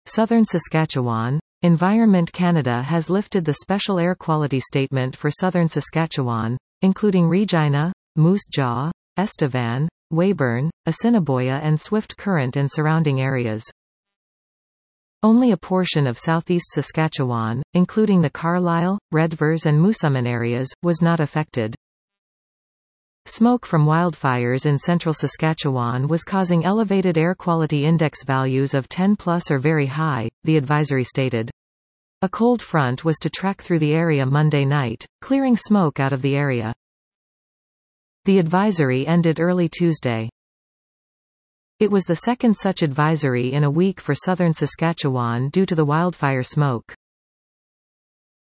Southern Saskatchewan. Environment Canada has lifted the special air quality statement for southern Saskatchewan, including Regina, Moose Jaw, Estevan, Weyburn, Assiniboia and Swift Current and surrounding areas. Only a portion of southeast Saskatchewan, including the Carlisle, Redvers and Moosomin areas, was not affected. Smoke from wildfires in central Saskatchewan was causing elevated air quality index values of 10+ or very high, the advisory stated. A cold front was to trek through the area Monday night, clearing smoke out of the area. The advisory ended early Tuesday. It was the second such advisory in a week for southern Saskatchewan due to the wildfire smoke.